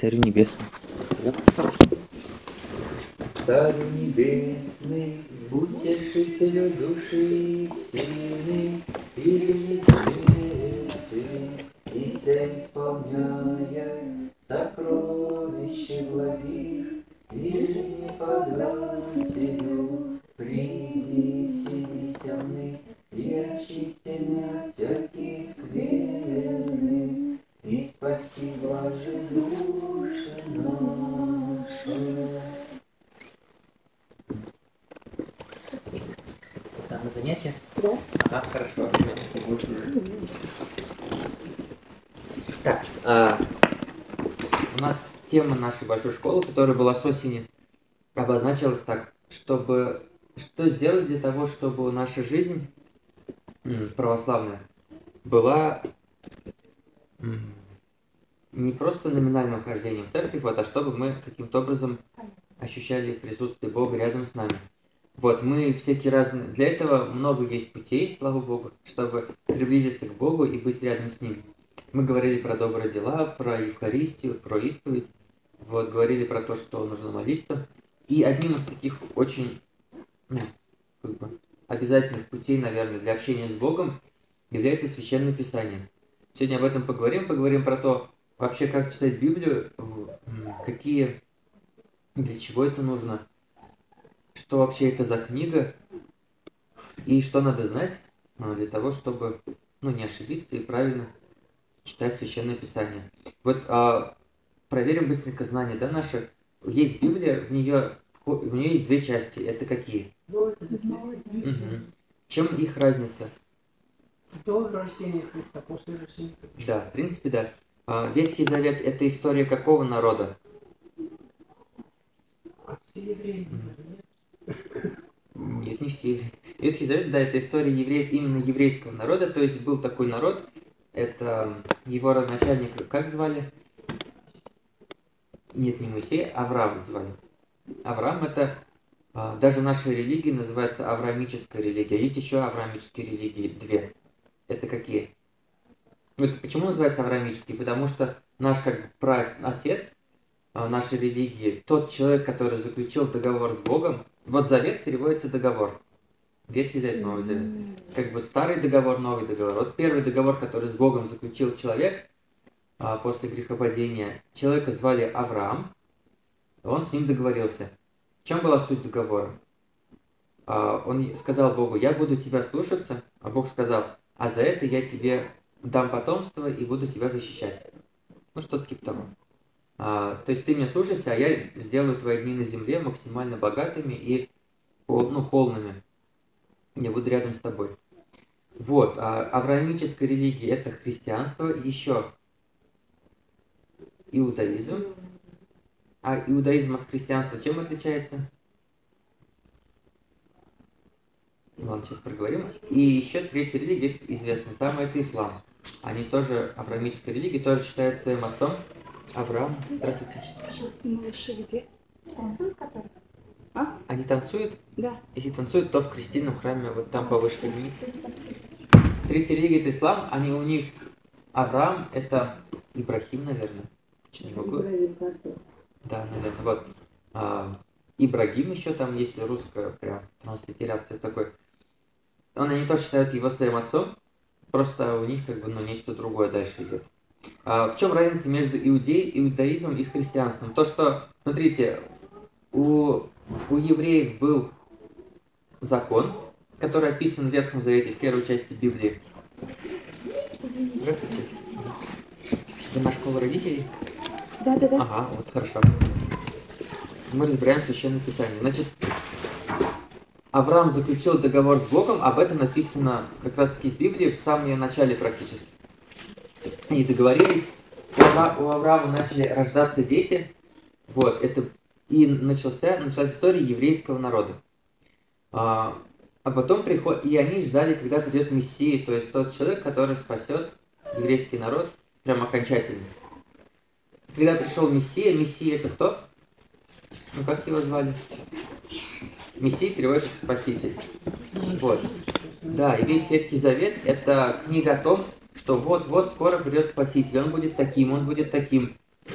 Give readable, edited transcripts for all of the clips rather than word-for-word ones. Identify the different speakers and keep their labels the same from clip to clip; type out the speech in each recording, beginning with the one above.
Speaker 1: Царю Небесному.
Speaker 2: Царю Небесный, утешителю души истины, и небесы, и все исполняя сокровища благих, и жизнеподателю, приди всевесенный, и очистенный от всяких скверны, и спаси блажи души наши. Там на занятие?
Speaker 3: Да.
Speaker 2: Ага, хорошо. Так, у нас тема нашей большой школы, которая была с осени, обозначилась так, что сделать для того, чтобы наша жизнь православная была не просто номинальным хождением в церковь, а чтобы мы каким-то образом ощущали присутствие Бога рядом с нами. Мы всякие разные... Для этого много есть путей, слава Богу, чтобы приблизиться к Богу и быть рядом с Ним. Мы говорили про добрые дела, про Евхаристию, про исповедь. Говорили про то, что нужно молиться. И одним из таких очень обязательных путей, наверное, для общения с Богом является Священное Писание. Сегодня об этом поговорим. Поговорим про то, вообще, как читать Библию, для чего это нужно, что вообще это за книга и что надо знать для того, чтобы не ошибиться и правильно читать Священное Писание. Проверим быстренько знания, наши. Есть Библия, в нее есть две части. Это какие? Чем их разница?
Speaker 3: До рождения Христа, после рождения Христа.
Speaker 2: Да, в принципе, да. Ветхий Завет – это история какого народа?
Speaker 3: Все евреи,
Speaker 2: Нет, не все евреи. Ветхий Завет, да, это история именно еврейского народа, то есть был такой народ, это его родоначальника, как звали? Нет, не Моисей, Авраам звали. Авраам это, даже в нашей религии называется авраамическая религия. Есть еще авраамические религии, две. Это какие? Почему называется авраамический? Потому что наш праотец нашей религии, тот человек, который заключил договор с Богом, завет переводится договор. Ветхий Завет, Новый Завет. Старый договор, новый договор. Первый договор, который с Богом заключил человек после грехопадения, человека звали Авраам, он с ним договорился. В чем была суть договора? Он сказал Богу: я буду тебя слушаться, а Бог сказал: а за это я тебе дам потомство и буду тебя защищать. Что-то типа того. То есть ты меня слушайся, а я сделаю твои дни на земле максимально богатыми и полными. Я буду рядом с тобой. Авраамическая религия – это христианство, еще иудаизм. А иудаизм от христианства чем отличается? Ладно, сейчас проговорим. И еще третья религия, известная самая, это ислам. Они тоже, авраамическая религия, тоже считают своим отцом Авраам. Здравствуйте.
Speaker 3: Пожалуйста, малыши где? Танцуют, которые?
Speaker 2: Они танцуют?
Speaker 3: Да.
Speaker 2: Если танцуют, то в крестильном храме, там повыше поднимите. Третья религия – это ислам. У них Авраам – это Ибрахим, наверное. Не могу. Да, наверное. Ибрагим еще там есть, русская прям транслитерация такой. Они тоже считают его своим отцом, просто у них нечто другое дальше идет. В чем разница между иудаизмом и христианством? То, что, смотрите, у евреев был закон, который описан в Ветхом Завете, в первой части Библии. Здравствуйте. Вы на школу родителей?
Speaker 3: Да.
Speaker 2: Ага, хорошо. Мы разбираем Священное Писание. Значит, Авраам заключил договор с Богом, об этом написано как раз таки в Библии, в самом ее начале практически. Они договорились, у Авраама начали рождаться дети, и началась история еврейского народа. А потом и они ждали, когда придет Мессия, то есть тот человек, который спасет еврейский народ прям окончательно. Когда пришел Мессия это кто? Как его звали? Мессия переводится «спаситель». Да, и весь Ветхий Завет – это книга о том, что вот-вот скоро придет Спаситель, он будет таким,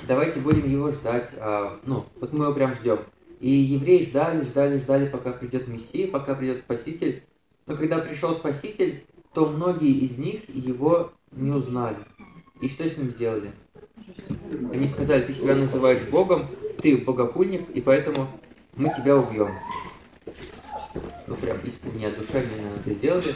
Speaker 2: давайте будем его ждать. Ну, вот мы его прям ждем. И евреи ждали, пока придет Мессия, пока придет Спаситель. Но когда пришел Спаситель, то многие из них его не узнали. И что с ним сделали? Они сказали: ты себя называешь Богом, ты богохульник, и поэтому мы тебя убьем. Ну, прям искренне от души они, наверное, это сделали.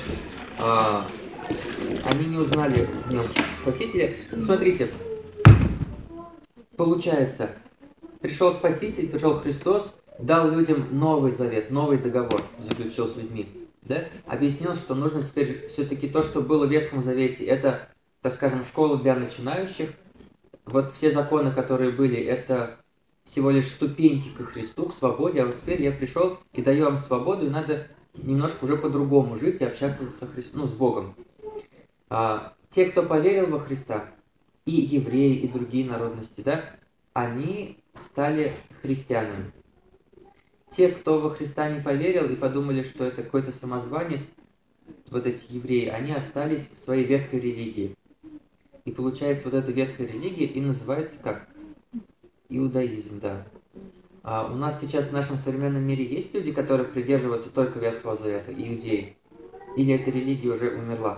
Speaker 2: Они не узнали в нем Спасителя. Смотрите, получается, пришел Спаситель, пришел Христос, дал людям новый завет, новый договор, заключил с людьми. Да? Объяснил, что нужно теперь все-таки то, что было в Ветхом Завете, это, так скажем, школа для начинающих. Вот все законы, которые были, это всего лишь ступеньки ко Христу, к свободе, а вот теперь я пришел и даю вам свободу, и надо немножко уже по-другому жить и общаться со Христом, с Богом. Те, кто поверил во Христа, и евреи, и другие народности, да, они стали христианами. Те, кто во Христа не поверил и подумали, что это какой-то самозванец, вот эти евреи, они остались в своей ветхой религии. И получается, вот эта ветхая религия и называется как? Иудаизм, да. У нас сейчас в нашем современном мире есть люди, которые придерживаются только Ветхого Завета, иудеи? Или эта религия уже умерла?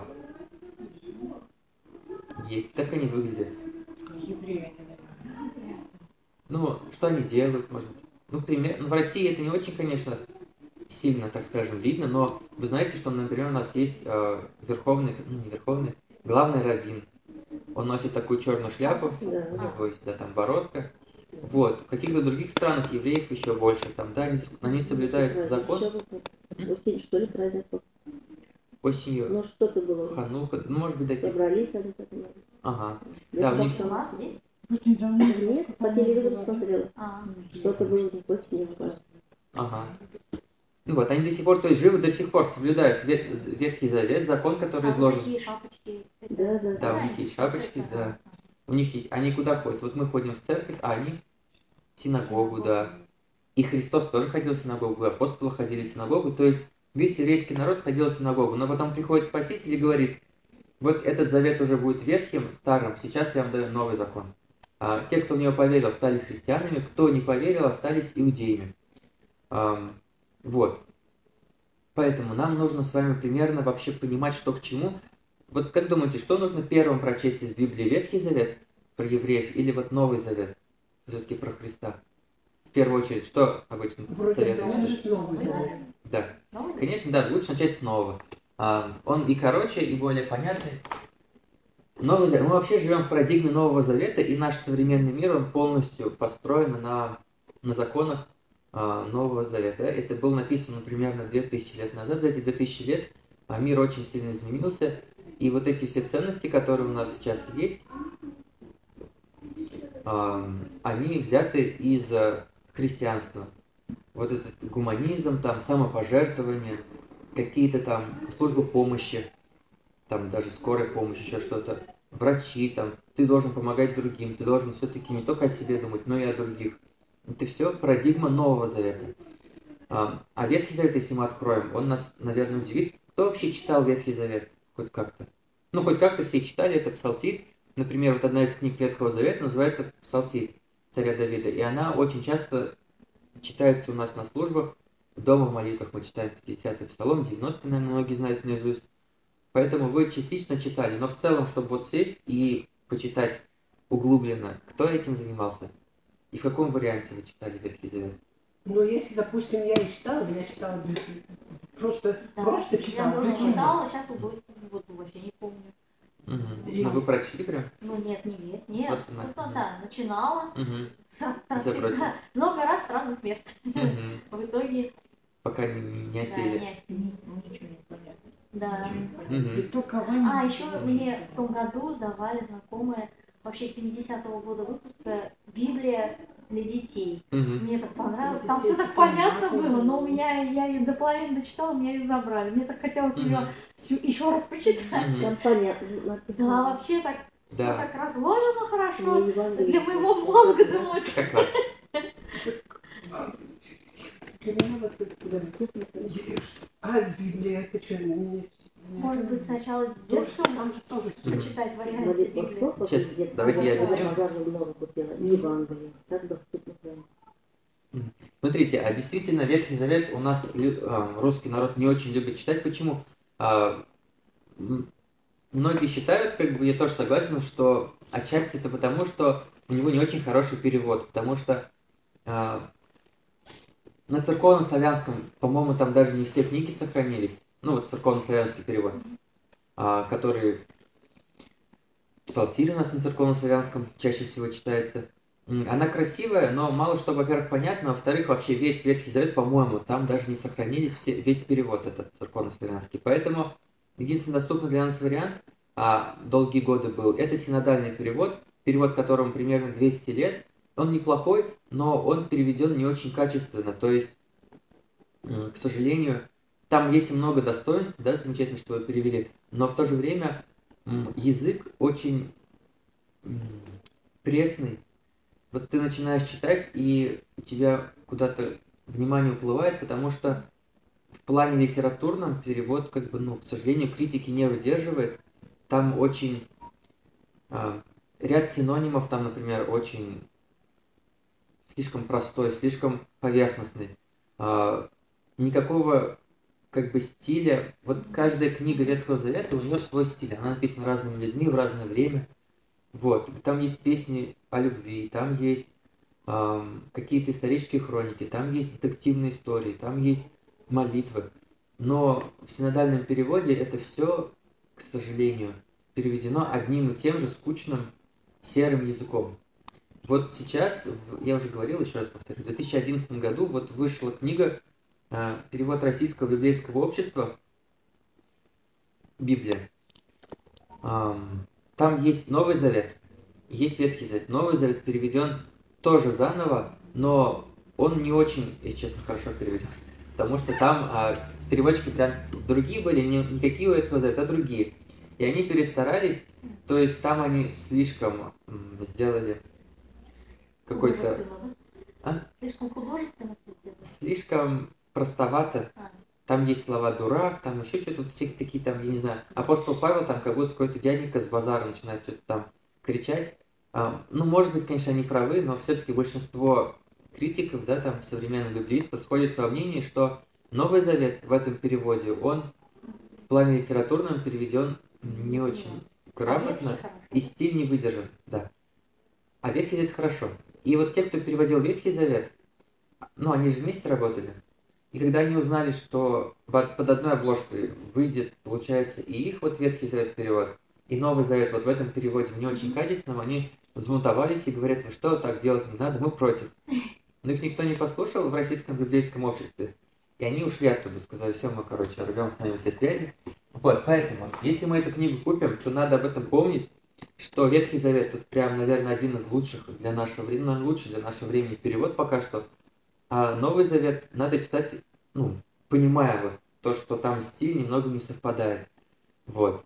Speaker 2: Есть. Как они выглядят?
Speaker 3: Евреи.
Speaker 2: Ну, что они делают, может быть? Ну, в России это не очень, конечно, сильно, так скажем, видно, но вы знаете, что, например, у нас есть верховный, ну, не верховный, главный раввин. Он носит такую черную шляпу, у него есть, да, там бородка. Вот. В каких-то других странах евреев еще больше. Там, да, они соблюдают закон.
Speaker 1: Осенью, что ли, праздник?
Speaker 2: Осенью.
Speaker 1: Ну, что-то было.
Speaker 2: Ханука. Ну, может быть, такие.
Speaker 1: Собрались они так.
Speaker 2: Ага. Да, у них...
Speaker 1: У нас здесь? Нет, по телевизору смотрела. Что-то было не осенью, кажется.
Speaker 2: Ага. Ну вот, они до сих пор, то есть живы, до сих пор соблюдают Ветхий Завет, закон, который изложен.
Speaker 1: Такие шапочки.
Speaker 2: Да, у них есть шапочки, да. У них есть, они куда ходят? Вот мы ходим в церковь, а они в синагогу, да. И Христос тоже ходил в синагогу, и апостолы ходили в синагогу, то есть весь еврейский народ ходил в синагогу. Но потом приходит Спаситель и говорит: вот этот завет уже будет ветхим, старым, сейчас я вам даю новый закон. Те, кто в него поверил, стали христианами, кто не поверил, остались иудеями. Вот. Поэтому нам нужно с вами примерно вообще понимать, что к чему. Вот как думаете, что нужно первым прочесть из Библии? Ветхий Завет про евреев или вот Новый Завет? Все-таки про Христа. В первую очередь, что обычно советуете?
Speaker 3: Новый Завет.
Speaker 2: Да. Конечно, да, лучше начать с нового. Он и короче, и более понятный. Новый Завет. Мы вообще живем в парадигме Нового Завета, и наш современный мир, он полностью построен на законах Нового Завета. Это было написано примерно 2000 лет назад. За эти 2000 лет мир очень сильно изменился. И вот эти все ценности, которые у нас сейчас есть, они взяты из христианства. Вот этот гуманизм, там, самопожертвование, какие-то там службы помощи, там даже скорая помощь, еще что-то, врачи, там, ты должен помогать другим, ты должен все-таки не только о себе думать, но и о других. Это все парадигма Нового Завета. А Ветхий Завет, если мы откроем, он нас, наверное, удивит. Кто вообще читал Ветхий Завет? Хоть как-то. Ну, хоть как-то все читали, это Псалтирь. Например, вот одна из книг Ветхого Завета называется Псалтирь царя Давида. И она очень часто читается у нас на службах. Дома в молитвах мы читаем 50-й Псалом, 90-й, наверное, многие знают наизусть. Поэтому вы частично читали. Но в целом, чтобы вот сесть и почитать углубленно, кто этим занимался? И в каком варианте вы читали Ветхий Завет?
Speaker 3: Но если, допустим, я читала без... Просто читала.
Speaker 1: Я тоже читала, сейчас вот вообще не помню.
Speaker 2: Ну вы прочли прям?
Speaker 1: Ну нет, не весь. Нет,
Speaker 2: Просто
Speaker 1: да, начинала.
Speaker 2: Забросил.
Speaker 1: Много раз с разных мест. В итоге...
Speaker 2: Пока не осели.
Speaker 1: Да, не осели.
Speaker 3: Ничего не понятно.
Speaker 1: Да.
Speaker 3: Без толкования.
Speaker 1: Еще мне в том году давали знакомые вообще 70-го года выпуска «Библия для детей». Мне так понравилось. Там все так понятно было, но у меня, я ее до половины дочитала, меня ее забрали. Мне так хотелось ее еще раз почитать.
Speaker 3: Там понятно.
Speaker 1: Да, вообще так все
Speaker 2: Да.
Speaker 1: так разложено хорошо. Для моего мозга, думаю,
Speaker 2: Как раз.
Speaker 3: Для меня вот это доступно. Библия, это что,
Speaker 1: может быть, сначала детством
Speaker 3: там же тоже
Speaker 1: почитать варианты Библии.
Speaker 2: Сейчас, давайте я объясню.
Speaker 4: Евангелие, так доступно прямо.
Speaker 2: Смотрите, а действительно Ветхий Завет у нас русский народ не очень любит читать. Почему? Многие считают, как бы я тоже согласен, что отчасти это потому, что у него не очень хороший перевод, потому что на церковно-славянском, по-моему, там даже не все книги сохранились. Ну вот церковно-славянский перевод, который Псалтирь у нас на церковно-славянском чаще всего читается. Она красивая, но мало что, во-первых, понятно, во-вторых, вообще весь Ветхий Завет, по-моему, там даже не сохранились весь перевод этот церковно-славянский. Поэтому единственный доступный для нас вариант, долгие годы был, это синодальный перевод которому примерно 200 лет. Он неплохой, но он переведен не очень качественно. То есть, к сожалению, там есть много достоинств, да, замечательно, что вы перевели, но в то же время язык очень пресный. Вот ты начинаешь читать, и у тебя куда-то внимание уплывает, потому что в плане литературном перевод, как бы, к сожалению, критики не выдерживает. Там очень ряд синонимов, там, например, очень слишком простой, слишком поверхностный. Никакого как бы стиля. Вот каждая книга Ветхого Завета, у нее свой стиль. Она написана разными людьми в разное время. Вот. Там есть песни о любви, там есть какие-то исторические хроники, там есть детективные истории, там есть молитвы. Но в синодальном переводе это все, к сожалению, переведено одним и тем же скучным серым языком. Вот сейчас, я уже говорил, еще раз повторю, в 2011 году вот вышла книга, перевод Российского библейского общества, Библия. Там есть Новый Завет, есть Ветхий Завет. Новый Завет переведен тоже заново, но он не очень, если честно, хорошо переведен. Потому что там переводчики прям другие были, не какие у Ветхого Завета, а другие. И они перестарались, то есть там они слишком сделали какой-то...
Speaker 1: Слишком художественно все сделано?
Speaker 2: Слишком простовато. Там есть слова «дурак», там еще что-то, вот всякие такие там, я не знаю. Апостол Павел там как будто какой-то дяденька с базара начинает что-то там кричать. Может быть, конечно, они правы, но все-таки большинство критиков, да, там, современных библеистов сходятся во мнении, что Новый Завет в этом переводе, он в плане литературном переведен не очень грамотно, и стиль не выдержан, да. А Ветхий Завет хорошо. И вот те, кто переводил Ветхий Завет, они же вместе работали. И когда они узнали, что под одной обложкой выйдет, получается, и их вот Ветхий Завет перевод, и Новый Завет вот в этом переводе не очень качественном, они взбунтовались и говорят: вы что, так делать не надо, мы против. Но их никто не послушал в Российском библейском обществе. И они ушли оттуда, сказали: все, мы, рвем с нами все связи. Вот, поэтому, если мы эту книгу купим, то надо об этом помнить, что Ветхий Завет тут прям, наверное, один из лучших для нашего времени, лучший для нашего времени перевод пока что. А Новый Завет надо читать, понимая вот то, что там стиль немного не совпадает. Вот.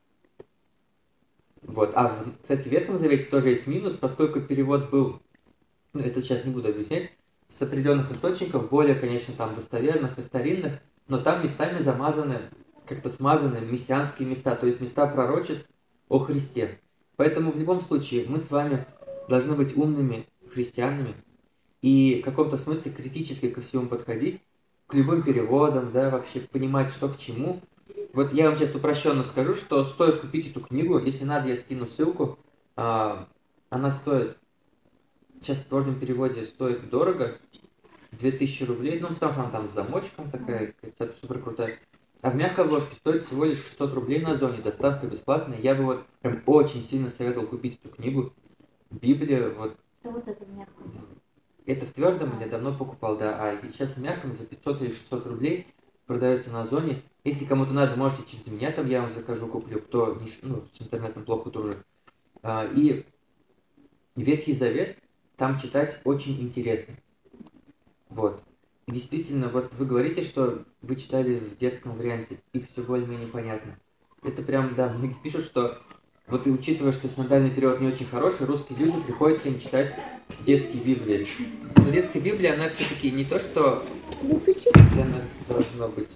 Speaker 2: Кстати, в Ветхом Завете тоже есть минус, поскольку перевод был, это сейчас не буду объяснять, с определенных источников, более, конечно, там достоверных и старинных, но там местами замазаны, как-то смазаны мессианские места, то есть места пророчеств о Христе. Поэтому в любом случае мы с вами должны быть умными христианами и в каком-то смысле критически ко всему подходить, к любым переводам, да, вообще понимать, что к чему. Вот я вам сейчас упрощенно скажу, что стоит купить эту книгу. Если надо, я скину ссылку. Она стоит, сейчас в творческом переводе стоит дорого, 2000 рублей, потому что она там с замочком такая, супер крутая. А в мягкой обложке стоит всего лишь 600 рублей на Озоне, доставка бесплатная. Я бы вот прям очень сильно советовал купить эту книгу. Библия, вот.
Speaker 1: Что вот это мягкое?
Speaker 2: Это в твердом я давно покупал, да, а сейчас в мягком за 500 или 600 рублей продается на Озоне. Если кому-то надо, можете через меня, там я вам закажу, куплю, кто с интернетом плохо дружит. И Ветхий Завет там читать очень интересно. Вот. И действительно, вот вы говорите, что вы читали в детском варианте, и все более-менее понятно. Это прям, да, многие пишут, что вот и учитывая, что синодальный перевод не очень хороший, русские люди приходится им читать детские Библии. Но детская Библия, она все-таки не то, что для нас должно быть.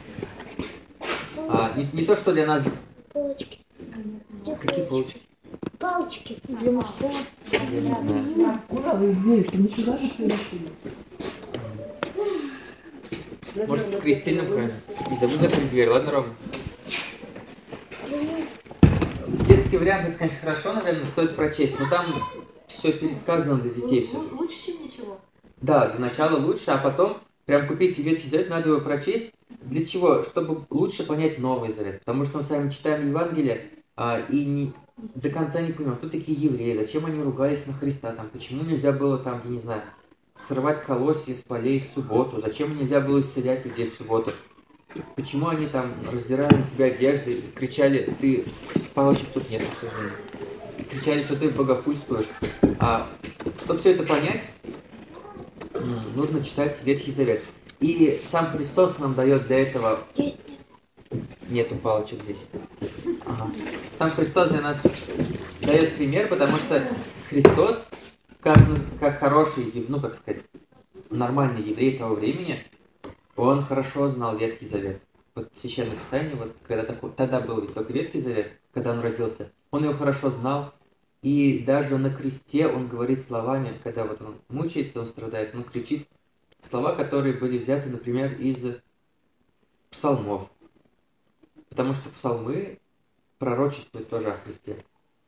Speaker 2: Не то, что для нас...
Speaker 4: Полочки.
Speaker 2: Какие полочки?
Speaker 5: Палочки для мужского.
Speaker 2: Я не знаю.
Speaker 3: Куда вы дверь? Не сюда же принесли.
Speaker 2: Может, в крестильном храме. Не забудь закрыть дверь, ладно, Рома? Детский вариант, это, конечно, хорошо, наверное, стоит прочесть, но там все пересказано для детей все-таки.
Speaker 1: Лучше, чем ничего.
Speaker 2: Да, для начала лучше, а потом прям купите Ветхий Завет, надо его прочесть. Для чего? Чтобы лучше понять Новый Завет. Потому что мы с вами читаем Евангелие и до конца не понимаем, кто такие евреи, зачем они ругались на Христа, там, почему нельзя было там, я не знаю, срывать колосья с полей в субботу, зачем нельзя было исцелять людей в субботу. Почему они там раздирали на себя одежды и кричали, ты, палочек тут нет, к сожалению, и кричали, что ты богохульствуешь. Чтобы все это понять, нужно читать Ветхий Завет. И сам Христос нам дает для этого...
Speaker 5: Есть.
Speaker 2: Нету палочек здесь. Ага. Сам Христос для нас дает пример, потому что Христос, как хороший, ну как сказать, нормальный еврей того времени, он хорошо знал Ветхий Завет. Вот Священное Писание, вот тогда был ведь только Ветхий Завет, когда он родился, он его хорошо знал. И даже на кресте он говорит словами, когда вот он мучается, он страдает, он кричит слова, которые были взяты, например, из псалмов. Потому что псалмы пророчествуют тоже о Христе.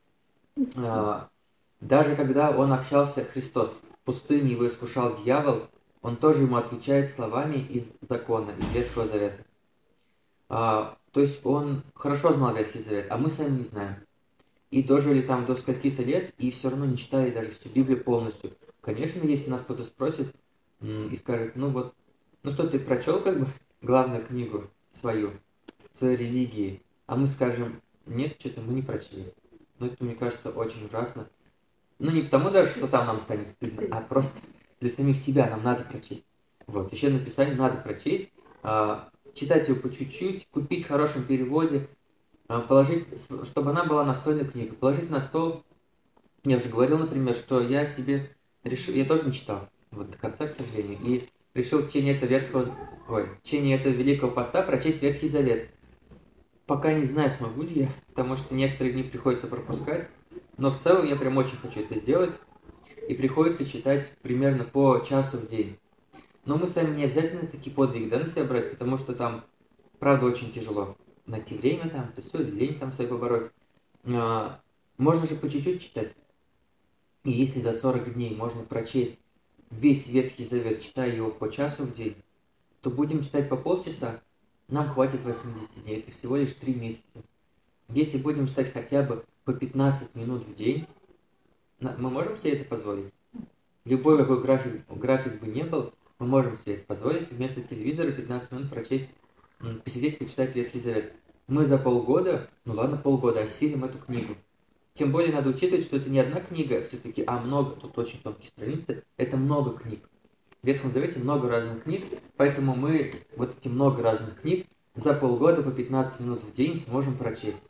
Speaker 2: Даже когда он общался, Христос, в пустыне его искушал дьявол, он тоже ему отвечает словами из закона, из Ветхого Завета. То есть он хорошо знал Ветхий Завет, а мы сами не знаем. И дожили там до скольки-то лет, и все равно не читали даже всю Библию полностью. Конечно, если нас кто-то спросит и скажет, ну что ты прочел как бы главную книгу своей религии, а мы скажем, нет, что-то мы не прочли. Но это, мне кажется, очень ужасно. Ну, не потому даже, что там нам станет стыдно, а просто для самих себя нам надо прочесть. Вот, Священное Писание надо прочесть, читать его по чуть-чуть, купить в хорошем переводе, положить, чтобы она была настольной книгой, положить на стол. Я уже говорил, например, что я себе решил, я тоже не читал, вот до конца, к сожалению, и решил в течение этого Великого Поста прочесть Ветхий Завет. Пока не знаю, смогу ли я, потому что некоторые дни приходится пропускать, но в целом я прям очень хочу это сделать, и приходится читать примерно по часу в день. Но мы с вами не обязательно такие подвиги, на себя брать, потому что там, правда, очень тяжело найти время там, то все, лень там себе побороть. Можно же по чуть-чуть читать. И если за 40 дней можно прочесть весь Ветхий Завет, читая его по часу в день, то будем читать по полчаса, нам хватит 80 дней. Это всего лишь 3 месяца. Если будем читать хотя бы по 15 минут в день, мы можем себе это позволить? Любой какой график бы не был, мы можем себе это позволить. Вместо телевизора 15 минут прочесть, посидеть, почитать Ветхий Завет. Мы за полгода, полгода осилим эту книгу. Тем более надо учитывать, что это не одна книга все-таки, а много, тут очень тонкие страницы, это много книг. В Ветхом Завете много разных книг, поэтому мы вот эти много разных книг за полгода по 15 минут в день сможем прочесть.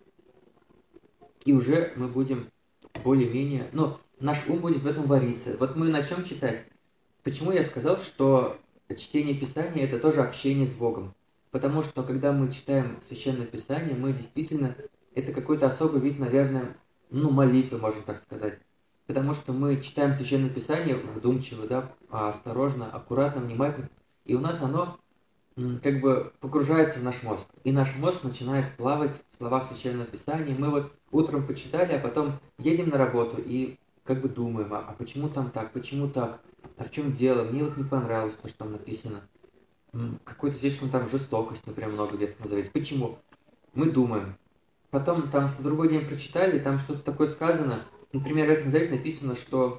Speaker 2: И уже мы будем более-менее, наш ум будет в этом вариться. Вот мы начнем читать. Почему я сказал, что чтение Писания это тоже общение с Богом? Потому что когда мы читаем Священное Писание, мы действительно, это какой-то особый вид, наверное, молитвы, можно так сказать. Потому что мы читаем Священное Писание вдумчиво, да, осторожно, аккуратно, внимательно. И у нас оно как бы погружается в наш мозг. И наш мозг начинает плавать в словах Священного Писания. Мы вот утром почитали, а потом едем на работу и как бы думаем, а почему там так, почему так, а в чем дело, мне вот не понравилось то, что там написано. Какую-то слишком там жестокость, например, много где-то назовете. Почему? Мы думаем. Потом там в другой день прочитали, там что-то такое сказано. Например, в этом завете написано, что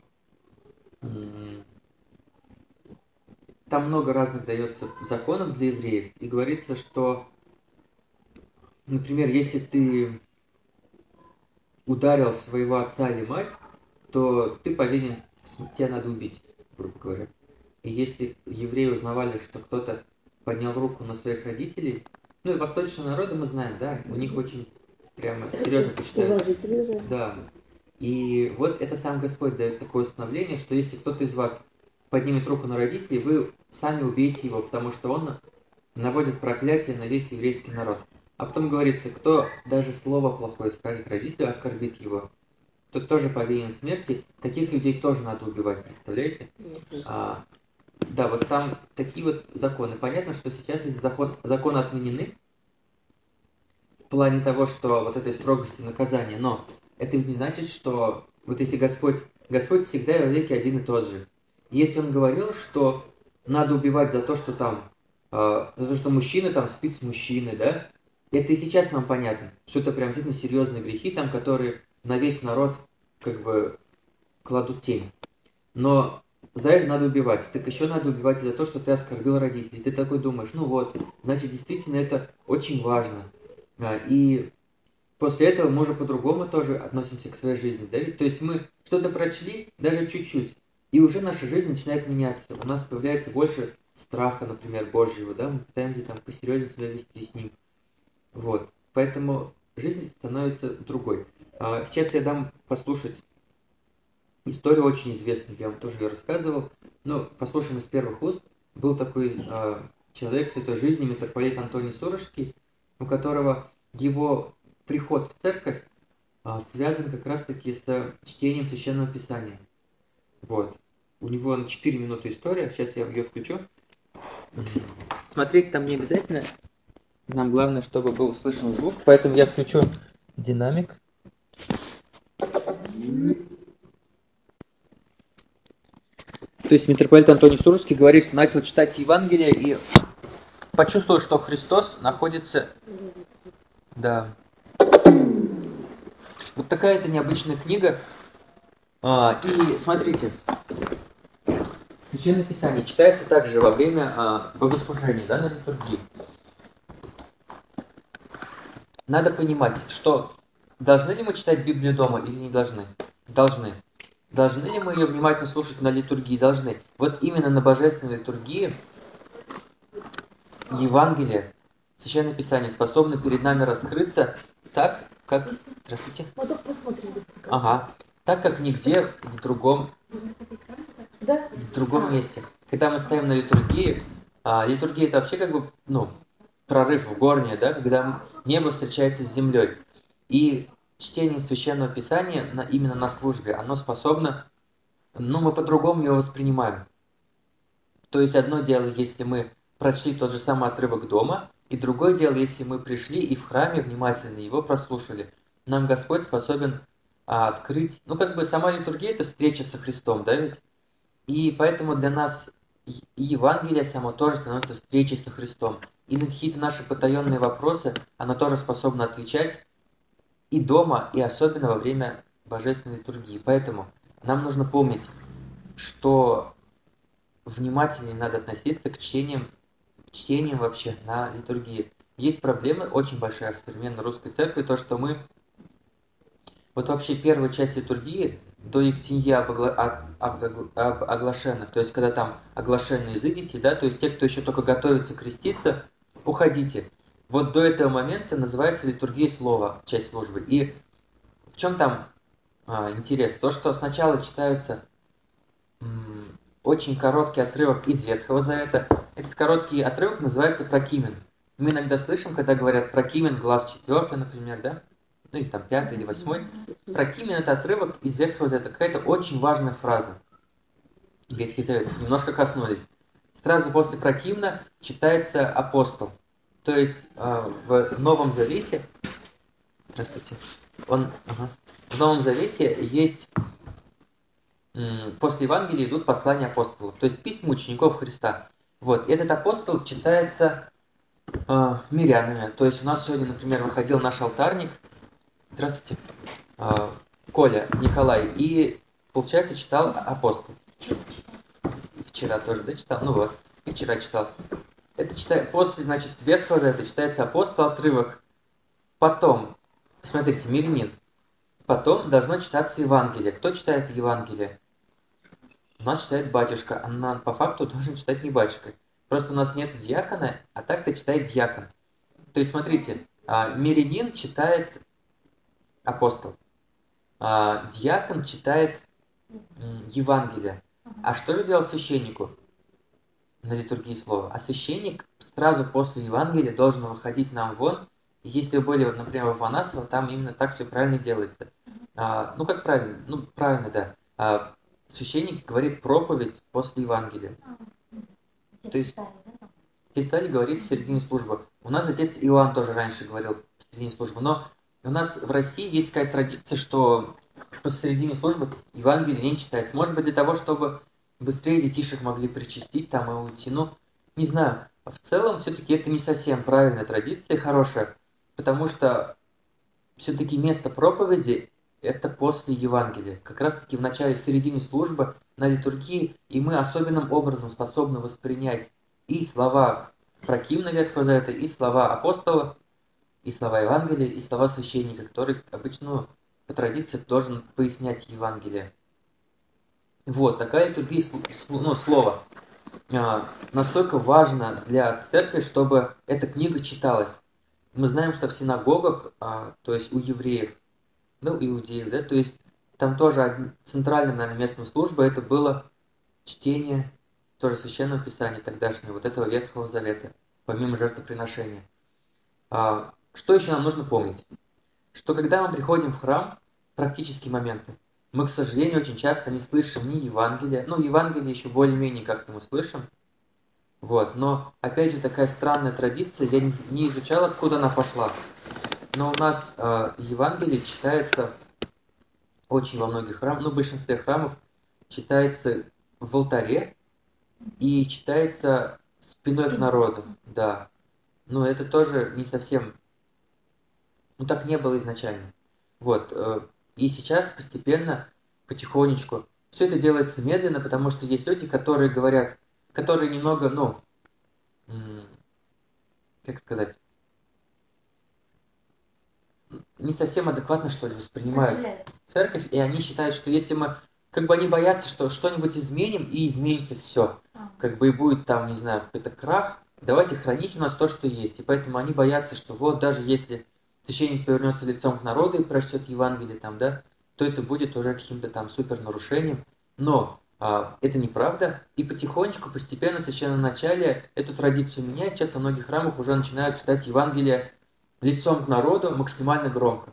Speaker 2: там много разных дается законов для евреев. И говорится, что, например, если ты ударил своего отца или мать, то ты повинен, тебя надо убить, грубо говоря. И если евреи узнавали, что кто-то поднял руку на своих родителей, и восточные народы мы знаем, да, у них очень прямо серьезно почитают. Да. И вот это сам Господь дает такое установление, что если кто-то из вас поднимет руку на родителей, вы сами убейте его, потому что он наводит проклятие на весь еврейский народ. А потом говорится, кто даже слово плохое скажет родителю, оскорбит его, тоже повинен смерти, таких людей тоже надо убивать, представляете? Да, вот там такие вот законы. Понятно, что сейчас эти законы отменены в плане того, что вот этой строгости наказания, но это ведь не значит, что вот если Господь всегда и во веки один и тот же. Если Он говорил, что надо убивать за то, что там, за то, что мужчина там спит с мужчиной, да, это и сейчас нам понятно, что это прям действительно серьезные грехи, там, которые на весь народ как бы кладут тень. Но за это надо убивать. Так еще надо убивать и за то, что ты оскорбил родителей. Ты такой думаешь, ну вот, значит, действительно это очень важно. И после этого мы уже по-другому тоже относимся к своей жизни. Да? То есть мы что-то прочли, даже чуть-чуть, и уже наша жизнь начинает меняться. У нас появляется больше страха, например, Божьего. Да? Мы пытаемся там посерьезнее себя вести с Ним. Вот. Поэтому жизнь становится другой. Сейчас я дам послушать историю очень известную, я вам тоже ее рассказывал. Но послушаем из первых уст. Был такой человек святой жизни, митрополит Антоний Сурожский, у которого его приход в церковь связан как раз-таки с чтением Священного Писания. Вот. У него 4 минуты история, сейчас я ее включу. Смотреть там не обязательно, нам главное, чтобы был слышен звук, поэтому я включу динамик. То есть митрополит Антоний Сурожский говорит, что начал читать Евангелие и почувствовал, что Христос находится... Да. Вот такая-то необычная книга. И смотрите, Священное Писание читается также во время богослужения, да, на литургии. Надо понимать, что должны ли мы читать Библию дома или не должны? Должны. Должны ли мы ее внимательно слушать на литургии? Должны. Вот именно на божественной литургии Евангелие, Священное Писание способны перед нами раскрыться так, как... Здравствуйте.
Speaker 4: Мы только посмотрим быстро.
Speaker 2: Ага. Так, как нигде в другом месте. Когда мы стоим на литургии, литургия это вообще как бы, прорыв в горнее, да, когда небо встречается с землей. И чтение Священного Писания именно на службе, оно способно, мы по-другому его воспринимаем. То есть одно дело, если мы прочли тот же самый отрывок дома, и другое дело, если мы пришли и в храме внимательно его прослушали. Нам Господь способен открыть, сама литургия это встреча со Христом, да ведь? И поэтому для нас Евангелие само тоже становится встречей со Христом. И на какие-то наши потаенные вопросы оно тоже способно отвечать и дома, и особенно во время божественной литургии. Поэтому нам нужно помнить, что внимательнее надо относиться к чтениям вообще на литургии. Есть проблема очень большая в современной русской церкви, то, что мы вот вообще первая часть литургии до Ектеньи об оглашенных, то есть когда там оглашенные изыдите, да, то есть те, кто еще только готовится креститься, уходите. Вот до этого момента называется литургия слова, часть службы. И в чем там интерес? То, что сначала читается очень короткий отрывок из Ветхого Завета. Этот короткий отрывок называется прокимен. Мы иногда слышим, когда говорят прокимен, глаз 4, например, да? Или там 5 или 8. Прокимен это отрывок из Ветхого Завета. Какая-то очень важная фраза. Ветхий Завет. Немножко коснулись. Сразу после прокимена читается апостол. То есть в Новом Завете... Здравствуйте. В Новом Завете есть... После Евангелия идут послания апостолов, то есть письма учеников Христа. Вот, и этот апостол читается мирянами. То есть у нас сегодня, например, выходил наш алтарник, здравствуйте, Коля, Николай, и, получается, читал апостол. Вчера тоже, да, читал? Ну вот, и вчера читал. Это после, значит, Ветхого Завета читается апостол, отрывок. Потом, смотрите, мирянин. Потом должно читаться Евангелие. Кто читает Евангелие? У нас читает батюшка, а нам по факту должен читать не батюшка. Просто у нас нет диакона, а так-то читает диакон. То есть, смотрите, мирянин читает апостол, диакон читает Евангелие. А что же делать священнику на литургии слова? А священник сразу после Евангелия должен выходить нам вон Если вы были, вот, например, в Афанасово, там именно так все правильно делается. Ну, как правильно? Ну, правильно, да. Священник говорит проповедь после Евангелия. То есть Писатель говорит в середине службы. У нас отец Иоанн тоже раньше говорил в середине службы, но у нас в России есть такая традиция, что посередине службы Евангелие не читается. Может быть, для того, чтобы быстрее детишек могли причастить там и уйти. Ну, не знаю. В целом, все-таки это не совсем правильная традиция, хорошая, потому что все-таки место проповеди – это после Евангелия. Как раз-таки в начале, в середине службы, на литургии, и мы особенным образом способны воспринять и слова Прокимна Ветхого Завета, и слова апостола, и слова Евангелия, и слова священника, который обычно, ну, по традиции должен пояснять Евангелие. Вот, такая литургия, ну, слова. Настолько важно для церкви, чтобы эта книга читалась. Мы знаем, что в синагогах, то есть у евреев, ну, иудеев, да, то есть там тоже центральным, наверное, местом службы это было чтение тоже Священного Писания тогдашнего, вот этого Ветхого Завета, помимо жертвоприношения. Что еще нам нужно помнить? Что когда мы приходим в храм, практические моменты, мы, к сожалению, очень часто не слышим ни Евангелия, ну, Евангелие еще более-менее как-то мы слышим, вот, но, опять же, такая странная традиция, я не изучал, откуда она пошла, но у нас Евангелие читается очень во многих храмах, ну, в большинстве храмов читается в алтаре и читается спиной к народу, да. Но это тоже не совсем, ну, так не было изначально. Вот, и сейчас постепенно, потихонечку, все это делается медленно, потому что есть люди, которые говорят, которые немного, ну, как сказать, не совсем адекватно, что ли, воспринимают церковь, и они считают, что если мы, как бы они боятся, что что-нибудь изменим, и изменится все. Как бы и будет там, не знаю, какой-то крах, давайте хранить у нас то, что есть. И поэтому они боятся, что вот даже если священник повернется лицом к народу и прочтет Евангелие там, да, то это будет уже каким-то там супер нарушением. Но это неправда, и потихонечку, постепенно, в священном начале эту традицию меняют. Сейчас во многих храмах уже начинают читать Евангелие лицом к народу максимально громко.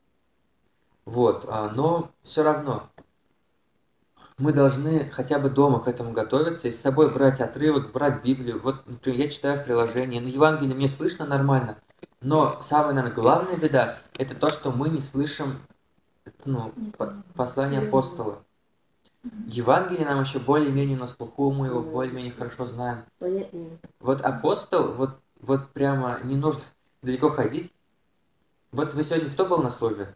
Speaker 2: Вот, но все равно мы должны хотя бы дома к этому готовиться и с собой брать отрывок, брать Библию. Вот, например, я читаю в приложении, на Евангелие мне слышно нормально, но самая, наверное, главная беда – это то, что мы не слышим, ну, послание апостола. Евангелие нам еще более-менее на слуху, мы его более-менее хорошо знаем. Вот апостол, вот прямо не нужно далеко ходить. Вот вы сегодня кто был на службе?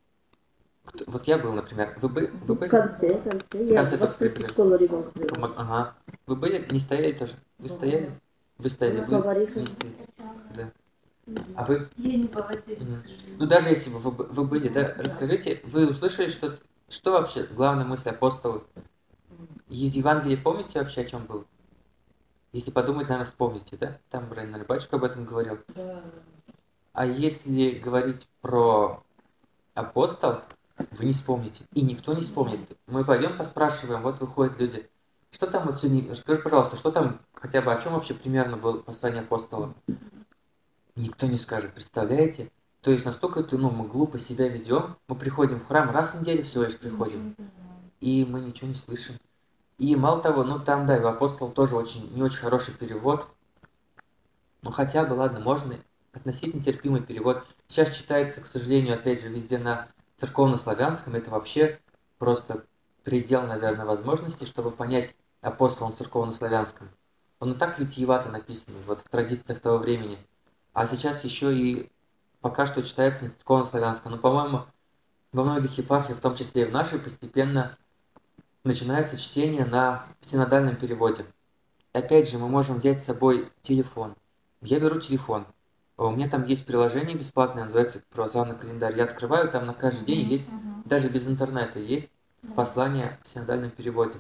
Speaker 2: Вот я был, например. Вы были?
Speaker 4: В конце.
Speaker 2: В конце
Speaker 4: Я в школу ребенка привела.
Speaker 2: Ага. Вы были? Не стояли тоже? Вы стояли? Вы стояли, вы не стояли. Да. А вы?
Speaker 1: Я не была сегодня, к сожалению.
Speaker 2: Ну, даже если бы вы были, да, расскажите, вы услышали, что вообще главная мысль апостола? Из Евангелия помните вообще, о чем был? Если подумать, наверное, вспомните, да? Там, наверное, батюшка об этом говорил.
Speaker 3: Да.
Speaker 2: А если говорить про апостол, вы не вспомните. И никто не вспомнит. Мы пойдем поспрашиваем, вот выходят люди. Что там вот сегодня, расскажи, пожалуйста, что там, хотя бы о чем вообще примерно было послание апостола? Никто не скажет, представляете? То есть настолько это, ну, мы глупо себя ведем, мы приходим в храм, раз в неделю всего лишь приходим, и мы ничего не слышим. И мало того, ну там, да, у апостола тоже не очень хороший перевод, ну хотя бы, ладно, можно, относительно терпимый перевод. Сейчас читается, к сожалению, опять же, везде на церковно-славянском, это вообще просто предел, наверное, возможностей, чтобы понять апостола на церковно-славянском. Он и так витиевато написан, вот в традициях того времени. А сейчас еще и пока что читается на церковно-славянском. Но, по-моему, во многих епархиях, в том числе и в нашей, постепенно начинается чтение на синодальном переводе. Опять же, мы можем взять с собой телефон. Я беру телефон. У меня там есть приложение бесплатное, называется «Православный календарь». Я открываю, там на каждый день есть, даже без интернета, есть послание в синодальном переводе.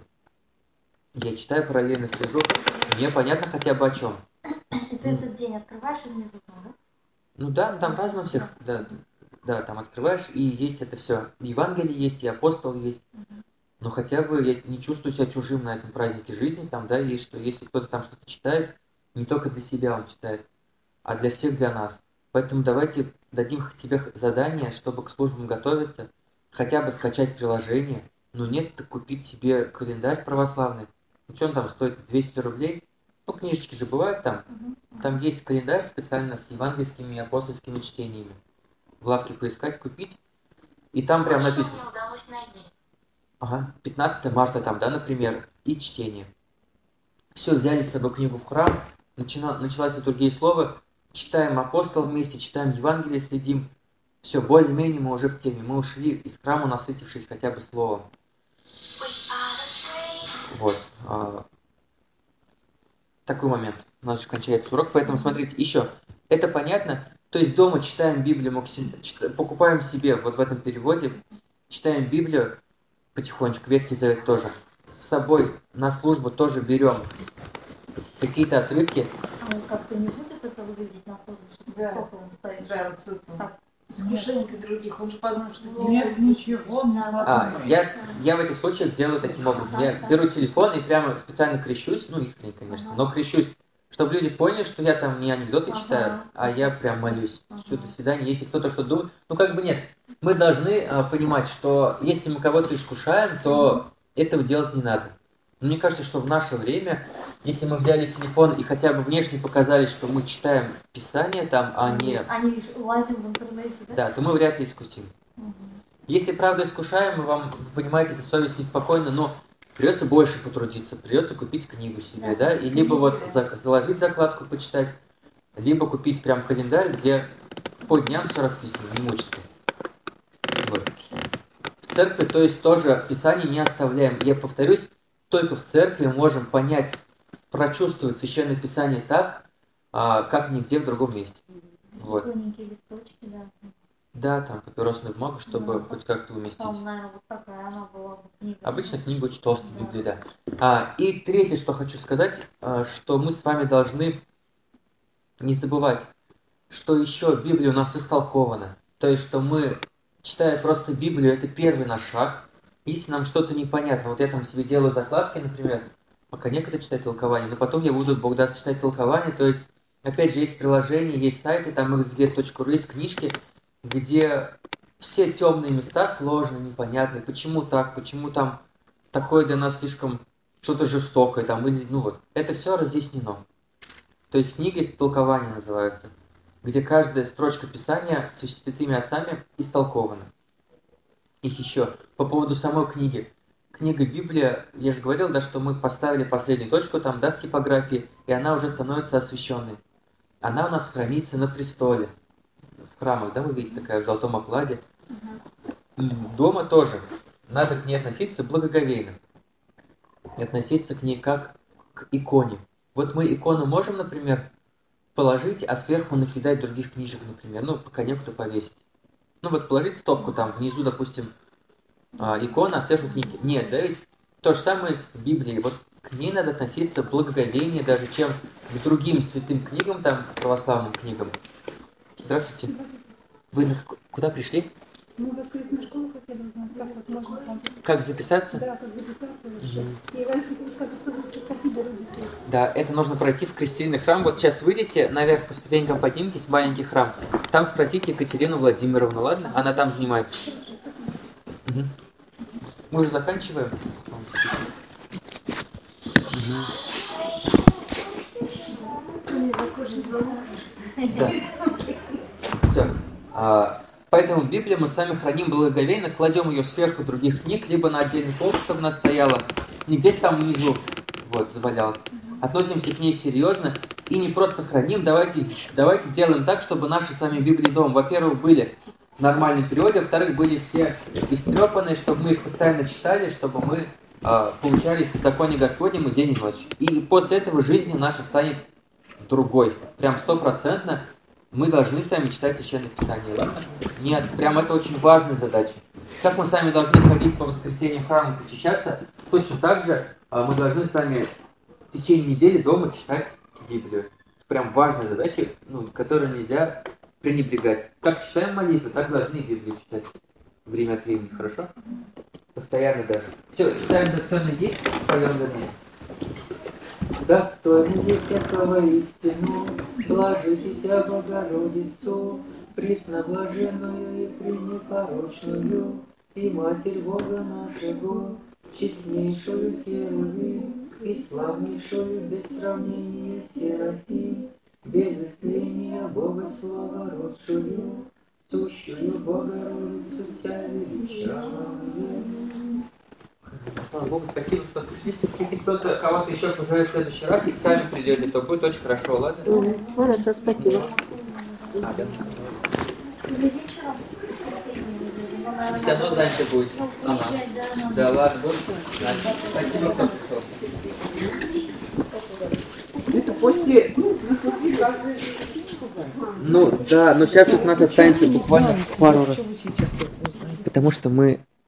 Speaker 2: Я читаю, параллельно слежу, мне понятно хотя бы о чем.
Speaker 1: Это этот день открываешь и внизу там, да?
Speaker 2: Ну да, ну там разно всех, да, там открываешь, и есть это все. Евангелие есть, и апостол есть. Но хотя бы я не чувствую себя чужим на этом празднике жизни, там, да, есть, что если кто-то там что-то читает, не только для себя он читает, а для всех, для нас. Поэтому давайте дадим себе задание, чтобы к службам готовиться, хотя бы скачать приложение. Ну нет, так купить себе календарь православный. Ну что он там стоит? 200 рублей? Ну книжечки же бывают там. Там есть календарь специально с евангельскими и апостольскими чтениями. В лавке поискать, купить. И там прям написано.
Speaker 1: Мне удалось найти.
Speaker 2: Ага, 15 марта там, да, например, и чтение. Все, взяли с собой книгу в храм, началась литургия слова, читаем апостол вместе, читаем Евангелие, следим. Все, более-менее мы уже в теме. Мы ушли из храма, насытившись хотя бы словом. Вот. Такой момент. У нас же кончается урок, поэтому смотрите, еще. Это понятно? То есть дома читаем Библию, покупаем себе, вот в этом переводе, читаем Библию потихонечку, Ветхий Завет тоже. С собой на службу тоже берем какие-то отрывки.
Speaker 1: А как-то не будет это выглядеть на службе, что ты соколом стоишь?
Speaker 5: Да, вот соколом. Искушение других, он же подумал, что
Speaker 3: Нет, ничего.
Speaker 2: Я в этих случаях делаю таким образом. Я беру телефон и прямо специально крещусь, ну искренне, конечно, но крещусь, чтобы люди поняли, что я там не анекдоты читаю, а я прям молюсь. Все, до свидания. Если кто-то что думает, ну как бы нет. Мы должны понимать, что если мы кого-то искушаем, то этого делать не надо. Но мне кажется, что в наше время, если мы взяли телефон и хотя бы внешне показали, что мы читаем Писание там, а не...
Speaker 1: Они лазим в интернете, да?
Speaker 2: Да, то мы вряд ли искусим. Если правда искушаем, вы понимаете, это совесть неспокойна, но придется больше потрудиться, придется купить книгу себе, да, и либо вот заложить закладку, почитать, либо купить прям календарь, где по дням все расписано, не мучиться. Вот. В церкви, то есть тоже Писание не оставляем. Я повторюсь, только в церкви можем понять, прочувствовать Священное Писание так, как нигде в другом месте. Вот.
Speaker 1: Тоненькие листочки, да.
Speaker 2: Да, там папиросная бумага, чтобы хоть как-то уместить.
Speaker 1: Там, наверное, вот такая она была книга.
Speaker 2: Обычно книга очень толстая, Библия, да. И третье, что хочу сказать, что мы с вами должны не забывать, что еще Библия у нас истолкована. То есть, что мы, читая просто Библию, это первый наш шаг. Если нам что-то непонятно, вот я там себе делаю закладки, например, пока некогда читать толкование, но потом я буду, Бог даст, читать толкование, то есть, опять же, есть приложения, есть сайты, там xgget.ru, есть книжки, где все темные места сложные, непонятные, почему так, почему там такое для нас слишком что-то жестокое, там, или, ну вот, это все разъяснено. То есть книги толкования называются, где каждая строчка Писания с святыми отцами истолкована. Их еще по поводу самой книги. Книга Библия, я же говорил, да, что мы поставили последнюю точку там, да, в типографии, и она уже становится освященной. Она у нас хранится на престоле. В храмах, да, вы видите, такая в золотом окладе. Дома тоже. Надо к ней относиться благоговейно. И относиться к ней как к иконе. Вот мы икону можем, например, положить, а сверху накидать других книжек, например. Ну, пока некуда повесить. Ну, вот положить стопку там, внизу, допустим, икона, а сверху книги. Нет, да ведь то же самое с Библией. Вот к ней надо относиться благоговейнее даже, чем к другим святым книгам, там, православным книгам. Здравствуйте. Вы куда пришли?
Speaker 3: Ну, в воскресную школу хотели узнать, как вот можно там...
Speaker 2: Как записаться?
Speaker 3: Да, как записаться. И раньше ты сказал, что какие дороги есть.
Speaker 2: Да, это нужно пройти в крестильный храм. Вот сейчас выйдете, наверх по ступенькам подниметесь, маленький храм. Там спросите Екатерину Владимировну, ладно? Она там занимается. Угу. Мы уже заканчиваем. Да. Все. Поэтому Библию мы с вами храним благоговейно, кладем ее сверху других книг, либо на отдельный полк, чтобы она стояла, не где-то там внизу, вот, завалялась. Относимся к ней серьезно и не просто храним, давайте сделаем так, чтобы наши с вами Библии дома, во-первых, были в нормальном переводе, во-вторых, были все истрепанные, чтобы мы их постоянно читали, чтобы мы получались в законе Господнем и день и ночь. И после этого жизнь наша станет другой, прям 100%. Мы должны сами читать Священное Писание. Ладно? Нет, прям это очень важная задача. Как мы сами должны ходить по воскресеньям в храм и причащаться, точно так же мы должны сами в течение недели дома читать Библию. Прям важная задача, которую нельзя пренебрегать. Как читаем молитвы, так должны и Библию читать время от времени, хорошо? Постоянно даже. Все, читаем достойно есть, пойдем за ней.
Speaker 6: Достойный всякого истину, блажите Тя, Богородицу, пресноблаженную и пренепорочную, и Матерь Бога нашего, честнейшую Херувим, и славнейшую без сравнения Серафим, без истления Бога Слова родшую, сущую Богородицу Тя величаем.
Speaker 2: Слава Богу, спасибо, что пришли. Если кто-то, кого-то еще пожелает в следующий раз, и сами придете, то будет очень хорошо, ладно?
Speaker 4: Хорошо, спасибо.
Speaker 2: Да.
Speaker 1: Или вечером, в воскресенье,
Speaker 2: Все равно занято будет. Ага. Да, ладно, будет. Спасибо, кто пришел.
Speaker 3: Это после...
Speaker 2: Ну, да, но сейчас вот у нас останется буквально пару раз. Потому что мы